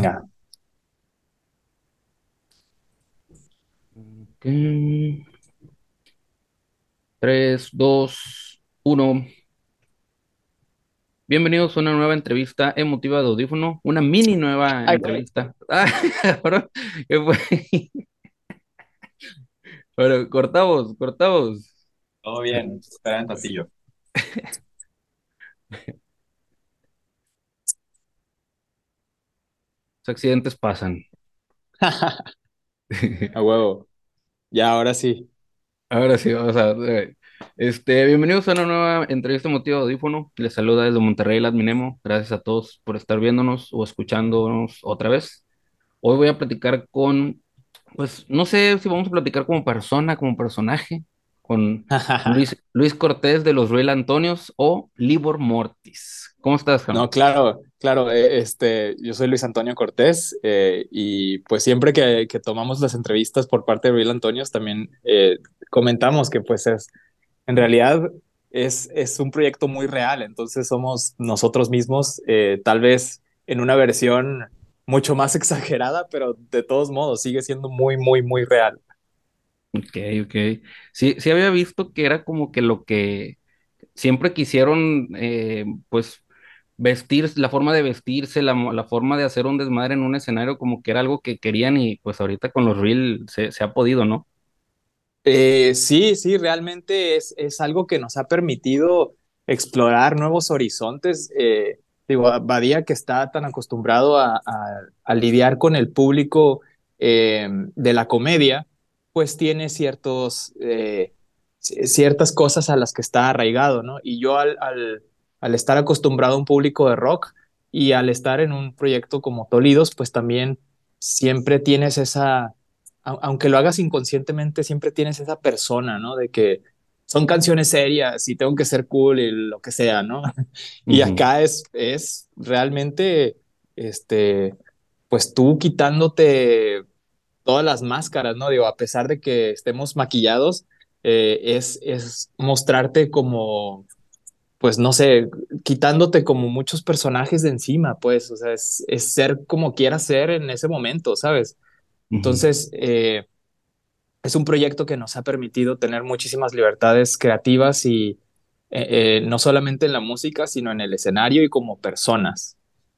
Venga. 3, 2, 1. Bienvenidos a una nueva entrevista emotiva de audífono, una mini nueva Ay, güey. entrevista. Ahora, ¿qué fue? Pero cortamos, cortamos. Todo bien, espera un tantillo. Los accidentes pasan. A huevo. Ya, ahora sí. Ahora sí, vamos a ver. Bienvenidos a una nueva entrevista emotiva de audífono. Les saluda desde Monterrey, el Adminemo. Gracias a todos por estar viéndonos o escuchándonos otra vez. Hoy voy a platicar con, pues no sé si vamos a platicar como persona, como personaje, con Luis Cortés de los Real Antonios o Libor Mortis. ¿Cómo estás, Ham? No, claro, claro. Yo soy Luis Antonio Cortés y pues siempre que tomamos las entrevistas por parte de Bill Antonios también comentamos que pues en realidad es un proyecto muy real, entonces somos nosotros mismos, tal vez en una versión mucho más exagerada, pero de todos modos sigue siendo muy, muy, muy real. Ok, ok. Sí, sí había visto que era como que lo que siempre quisieron, pues, vestir, la forma de vestirse, la forma de hacer un desmadre en un escenario, como que era algo que querían y pues ahorita con los Real se ha podido, ¿no? Sí, sí, realmente es algo que nos ha permitido explorar nuevos horizontes. Digo, Badía, que está tan acostumbrado a lidiar con el público de la comedia, pues tiene ciertas cosas a las que está arraigado, ¿no? Y yo al estar acostumbrado a un público de rock y al estar en un proyecto como Tolidos, pues también siempre tienes aunque lo hagas inconscientemente, siempre tienes esa persona, ¿no? De que son canciones serias y tengo que ser cool y lo que sea, ¿no? Y Ujú. acá es realmente, este, pues tú quitándote todas las máscaras, ¿no? Digo, a pesar de que estemos maquillados, es mostrarte como, pues no sé, quitándote como muchos personajes de encima, pues, o sea, es ser como quieras ser en ese momento, ¿sabes? Ujú. Entonces, es un proyecto que nos ha permitido tener muchísimas libertades creativas y no solamente en la música, sino en el escenario y como personas.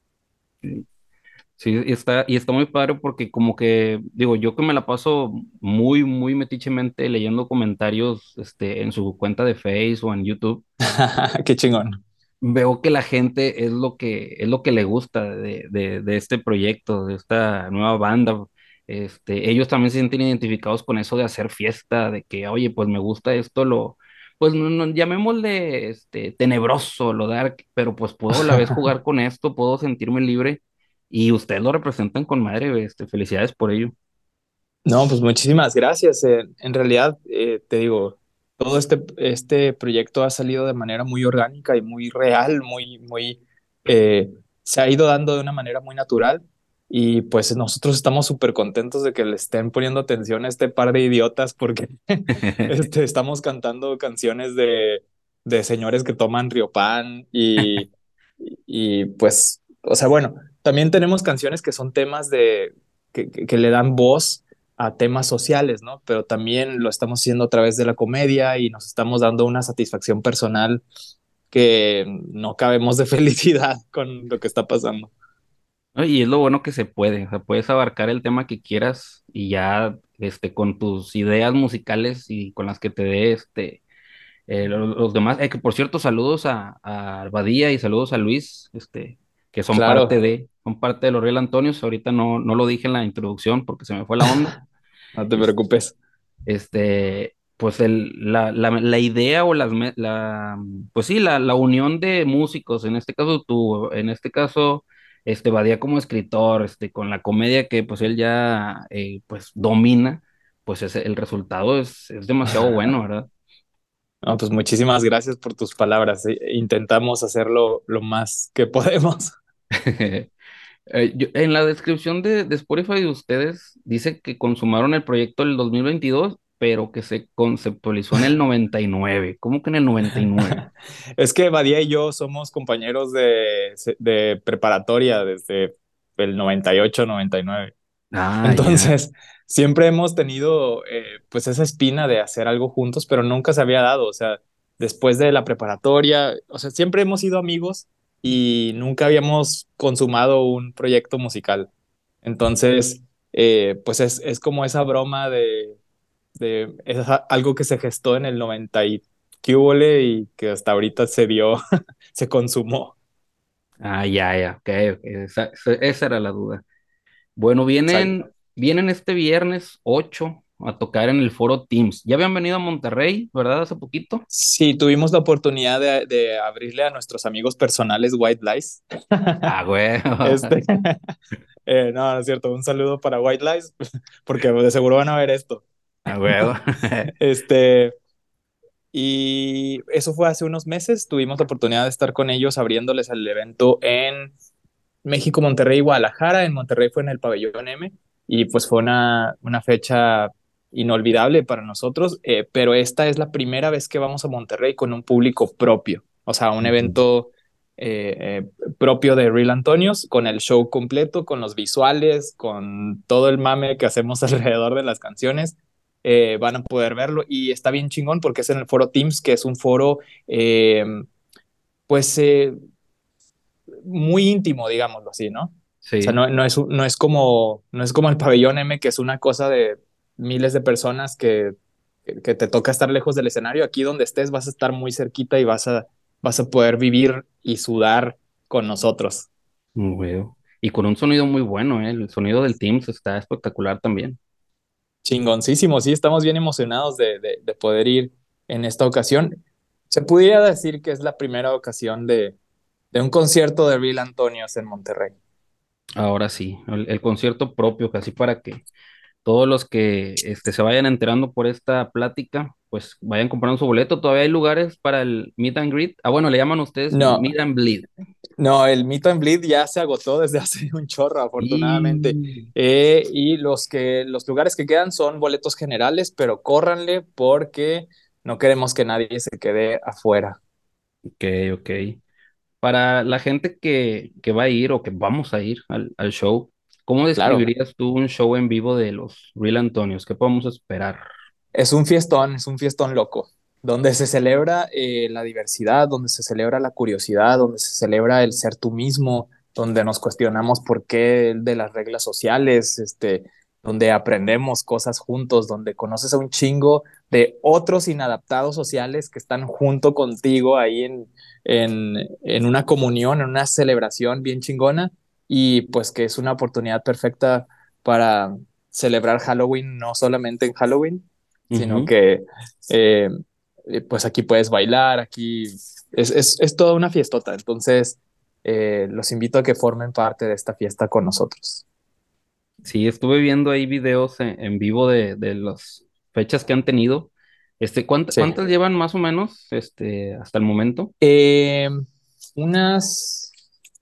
Sí, y está muy padre porque como que, digo, yo que me la paso muy, muy metichemente leyendo comentarios, en su cuenta de Facebook o en YouTube, Qué chingón. veo que la gente es lo que le gusta de este proyecto, de esta nueva banda. Ellos también se sienten identificados con eso de hacer fiesta, de que, oye, pues me gusta esto, pues llamémosle, tenebroso, lo dark, pero pues puedo a la vez jugar con esto, puedo sentirme libre y ustedes lo representan con madre, felicidades por ello. No, pues muchísimas gracias. En realidad, te digo, todo este proyecto ha salido de manera muy orgánica y muy real, eh, se ha ido dando de una manera muy natural y pues nosotros estamos súper contentos de que le estén poniendo atención a este par de idiotas porque estamos cantando canciones de señores que toman Riopan y pues, o sea, bueno, también tenemos canciones que son temas que le dan voz a temas sociales, ¿no? Pero también lo estamos haciendo a través de la comedia y nos estamos dando una satisfacción personal que no cabemos de felicidad con lo que está pasando. ¿No? Y es lo bueno que se puede, o sea, puedes abarcar el tema que quieras y ya, con tus ideas musicales y con las que te dé, los demás, que por cierto, saludos a Badía y saludos a Luis, que Claro, son parte de los Real Antonios, ahorita no lo dije en la introducción porque se me fue la onda. no te preocupes. Pues la idea o pues sí, la unión de músicos, en este caso tú, en este caso, Badía como escritor, con la comedia que pues él ya, pues domina, pues el resultado es demasiado bueno, ¿verdad? No, pues muchísimas gracias por tus palabras. Intentamos hacerlo lo más que podemos. En la descripción de Spotify de ustedes dice que consumaron el proyecto el 2022, pero que se conceptualizó en el 99. ¿Cómo que en el 99? Es que Badía y yo somos compañeros de preparatoria desde el 98, 99. Ah, ya. Entonces, siempre hemos tenido pues esa espina de hacer algo juntos, pero nunca se había dado. O sea, después de la preparatoria, o sea, siempre hemos sido amigos y nunca habíamos consumado un proyecto musical. Entonces, pues es como esa broma algo que se gestó en el 90 y que hubo y que hasta ahorita se dio, se consumó. Ah, ya, ya. Ok, ok. Esa era la duda. Bueno, Exacto. vienen este viernes 8 a tocar en el Foro Teams. Ya habían venido a Monterrey, ¿verdad? Hace poquito. Sí, tuvimos la oportunidad de abrirle a nuestros amigos personales White Lies. Ah, güey. Este, no, no es cierto. Un saludo para White Lies, porque de seguro van a ver esto. Ah, güey. Este, y eso fue hace unos meses. Tuvimos la oportunidad de estar con ellos abriéndoles el evento en México, Monterrey y Guadalajara. En Monterrey fue en el Pabellón M y pues fue una fecha inolvidable para nosotros, pero esta es la primera vez que vamos a Monterrey con un público propio, o sea, un Ujú. evento propio de Real Antonios, con el show completo, con los visuales, con todo el mame que hacemos alrededor de las canciones. Van a poder verlo y está bien chingón porque es en el foro Teams, que es un foro eh, pues muy íntimo, digámoslo así, ¿no? O sea, Sí. no es como el pabellón M, que es una cosa de miles de personas que te toca estar lejos del escenario. Aquí donde estés vas a estar muy cerquita y vas a poder vivir y sudar con nosotros. Güey. Y con un sonido muy bueno, ¿eh? El sonido del Teams está espectacular también. Chingoncísimo, sí, estamos bien emocionados de poder ir en esta ocasión. Se pudiera decir que es la primera ocasión de un concierto de Real Antonios en Monterrey. Ahora sí, el concierto propio, casi para que todos los que se vayan enterando por esta plática, pues vayan comprando su boleto. Todavía hay lugares para el meet and greet. Ah, bueno, le llaman ustedes No, meet and bleed. no, el Meet and Bleed ya se agotó desde hace un chorro, afortunadamente. Y... Y los lugares que quedan son boletos generales, pero córranle porque no queremos que nadie se quede afuera. Ok, ok. Para la gente que va a ir o que vamos a ir al show, ¿cómo Claro, describirías tú un show en vivo de los Real Antonios? ¿Qué podemos esperar? es un fiestón loco, donde se celebra la diversidad, donde se celebra la curiosidad, donde se celebra el ser tú mismo, donde nos cuestionamos por qué de las reglas sociales, donde aprendemos cosas juntos, donde conoces a un chingo de otros inadaptados sociales que están junto contigo ahí en una comunión, en una celebración bien chingona, y pues que es una oportunidad perfecta para celebrar Halloween, no solamente en Halloween, sino Ujú. que eh, pues aquí puedes bailar, aquí es toda una fiestota. Entonces, los invito a que formen parte de esta fiesta con nosotros. Sí, estuve viendo ahí videos en vivo de las fechas que han tenido. Sí. ¿Cuántas llevan más o menos, hasta el momento? Eh, unas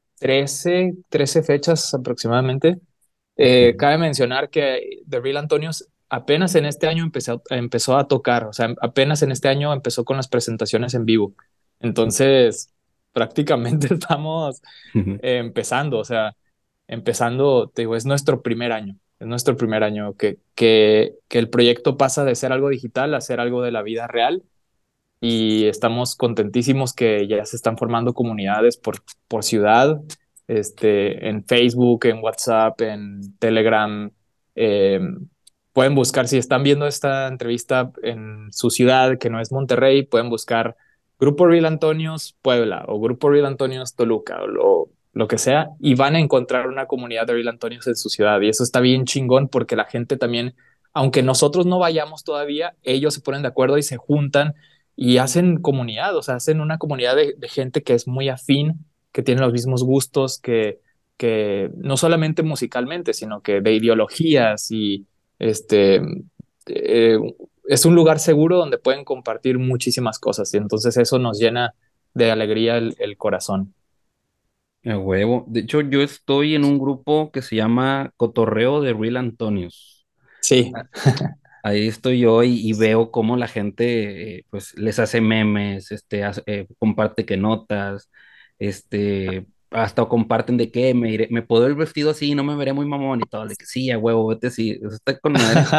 13 fechas aproximadamente. Ok. Cabe mencionar que The Real Antonios apenas en este año empezó a tocar, o sea, apenas en este año empezó con las presentaciones en vivo. Entonces, prácticamente estamos empezando, o sea, empezando, te digo, es nuestro primer año que el proyecto pasa de ser algo digital a ser algo de la vida real y estamos contentísimos que ya se están formando comunidades por ciudad, en Facebook, en WhatsApp, en Telegram. Eh, pueden buscar, si están viendo esta entrevista en su ciudad, que no es Monterrey, pueden buscar Grupo Real Antonios Puebla o Grupo Real Antonios Toluca o lo que sea, y van a encontrar una comunidad de Real Antonios en su ciudad. Y eso está bien chingón porque la gente también, aunque nosotros no vayamos todavía, ellos se ponen de acuerdo y se juntan y hacen comunidad, o sea, hacen una comunidad de gente que es muy afín, que tiene los mismos gustos, que no solamente musicalmente, sino que de ideologías y este, eh, es un lugar seguro donde pueden compartir muchísimas cosas y entonces eso nos llena de alegría el corazón. A huevo. De hecho, yo estoy en un grupo que se llama Cotorreo de Real Antonios. Sí, Ahí estoy yo y veo cómo la gente pues les hace memes, comparte que notas, hasta comparten de que me puedo ir vestido así, no me veré muy mamón y todo, de que sí, a huevo, vete así, eso está con madre.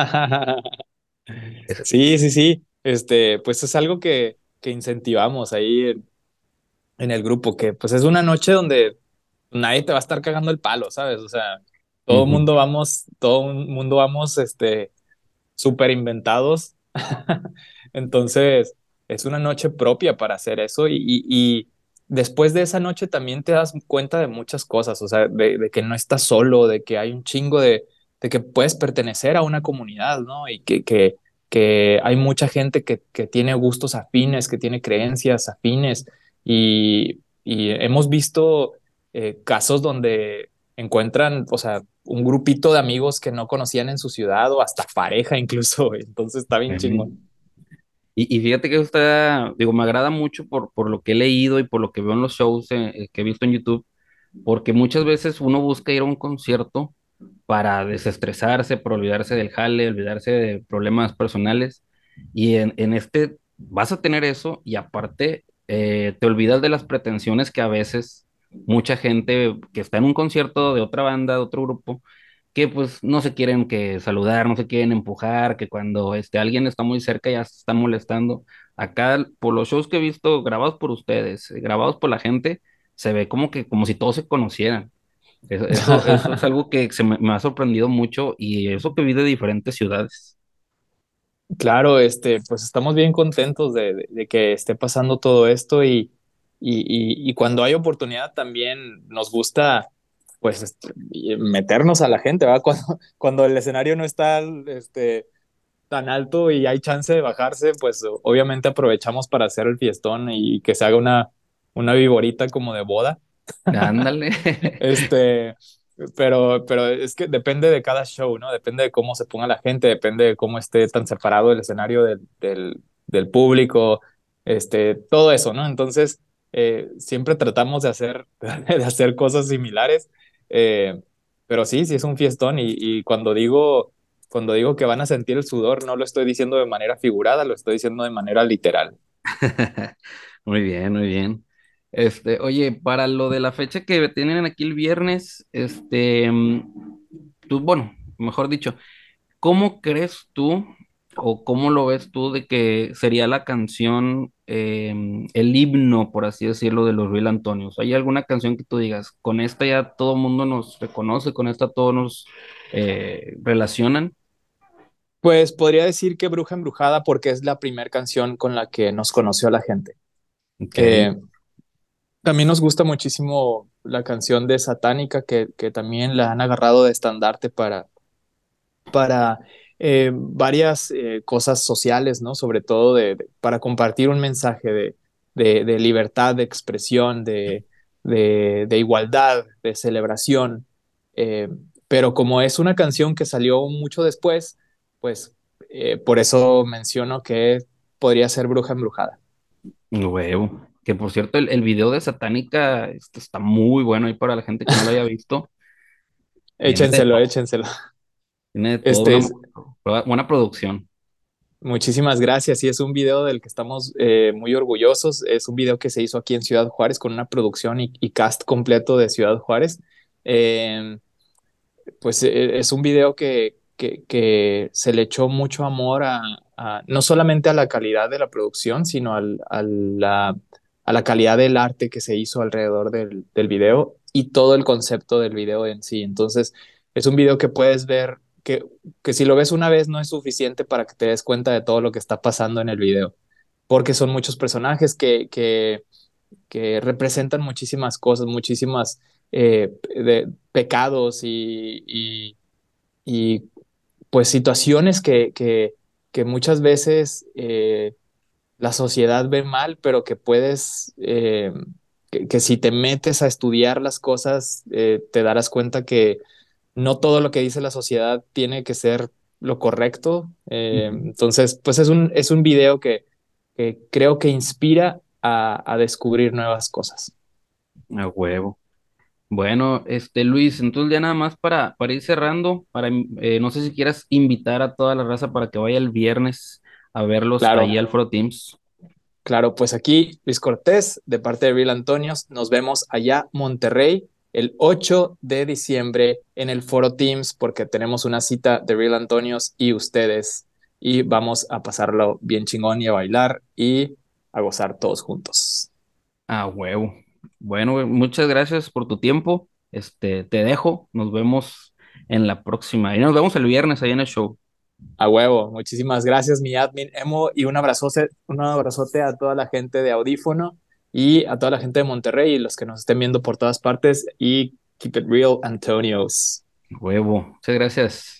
Es- Sí, sí, sí. Pues es algo que incentivamos ahí en el grupo, que pues es una noche donde nadie te va a estar cagando el palo, ¿sabes? O sea, Ujú. todo el mundo vamos, súper inventados. Entonces, es una noche propia para hacer eso y después de esa noche también te das cuenta de muchas cosas, o sea, de que no estás solo, de que hay un chingo de que puedes pertenecer a una comunidad, ¿no? Y que hay mucha gente que tiene gustos afines, que tiene creencias afines y hemos visto casos donde encuentran, o sea, un grupito de amigos que no conocían en su ciudad o hasta pareja incluso, güey. Entonces está bien chingón. Y fíjate que eso está, digo, me agrada mucho por lo que he leído y por lo que veo en los shows que he visto en YouTube, porque muchas veces uno busca ir a un concierto para desestresarse, para olvidarse del jale, olvidarse de problemas personales, y en este vas a tener eso y aparte te olvidas de las pretensiones que a veces mucha gente que está en un concierto de otra banda, de otro grupo, que pues no se quieren que saludar, no se quieren empujar, que cuando alguien está muy cerca ya se están molestando. Acá, por los shows que he visto grabados por ustedes, grabados por la gente, se ve como que como si todos se conocieran. Eso es algo que me ha sorprendido mucho y eso que vi de diferentes ciudades. Claro, pues estamos bien contentos de que esté pasando todo esto y cuando hay oportunidad también nos gusta pues meternos a la gente, ¿verdad? Cuando el escenario no está tan alto y hay chance de bajarse, pues obviamente aprovechamos para hacer el fiestón y que se haga una viborita como de boda. Ándale. Este, pero es que depende de cada show, ¿no? Depende de cómo se ponga la gente, depende de cómo esté tan separado el escenario del público, todo eso, ¿no? Entonces, siempre tratamos de hacer cosas similares, eh, pero sí, sí es un fiestón y cuando digo que van a sentir el sudor, no lo estoy diciendo de manera figurada, lo estoy diciendo de manera literal. Muy bien, muy bien. Oye, para lo de la fecha que tienen aquí el viernes, tú, bueno, mejor dicho, ¿cómo crees tú o cómo lo ves tú de que sería la canción, el himno, por así decirlo, de los Real Antonios? ¿Hay alguna canción que tú digas, con esta ya todo el mundo nos reconoce, con esta todos nos relacionan? Pues podría decir que Bruja Embrujada porque es la primera canción con la que nos conoció la gente. Ok. Eh, También nos gusta muchísimo la canción de Satánica, que también la han agarrado de estandarte para varias cosas sociales, ¿no? Sobre todo para compartir un mensaje de libertad de expresión, de igualdad, de celebración. Eh, pero como es una canción que salió mucho después, pues por eso menciono que podría ser Bruja Embrujada. Huevo. Que por cierto, el video de Satánica está muy bueno ahí para la gente que no lo haya visto. Tiene de Échenselo, todo, échenselo. tiene de todo, Este, buena producción. Muchísimas gracias. Sí, es un video del que estamos muy orgullosos. Es un video que se hizo aquí en Ciudad Juárez con una producción y cast completo de Ciudad Juárez. Eh, pues es un video que se le echó mucho amor no solamente a la calidad de la producción, sino a la calidad del arte que se hizo alrededor del video y todo el concepto del video en sí. Entonces, es un video que puedes ver que si lo ves una vez no es suficiente para que te des cuenta de todo lo que está pasando en el video, porque son muchos personajes que representan muchísimas cosas, muchísimas pecados y, pues situaciones que muchas veces la sociedad ve mal, pero que puedes, que si te metes a estudiar las cosas, te darás cuenta que no todo lo que dice la sociedad tiene que ser lo correcto. Ujú. Entonces, pues es un video que creo que inspira a descubrir nuevas cosas. A huevo. Bueno, Luis, entonces ya nada más para ir cerrando, no sé si quieras invitar a toda la raza para que vaya el viernes a verlos ahí Claro, al Foro Teams. Claro, pues aquí Luis Cortés, de parte de Real Antonios, nos vemos allá Monterrey el 8 de diciembre en el Foro Teams porque tenemos una cita de Real Antonios y ustedes y vamos a pasarlo bien chingón y a bailar y a gozar todos juntos. Ah, huevo. Bueno, güey, muchas gracias por tu tiempo. Te dejo. Nos vemos en la próxima. Y nos vemos el viernes ahí en el show. A huevo, muchísimas gracias mi admin Emo y un abrazote a toda la gente de Audífono y a toda la gente de Monterrey y los que nos estén viendo por todas partes y keep it real, Antonios. Huevo. Muchas gracias.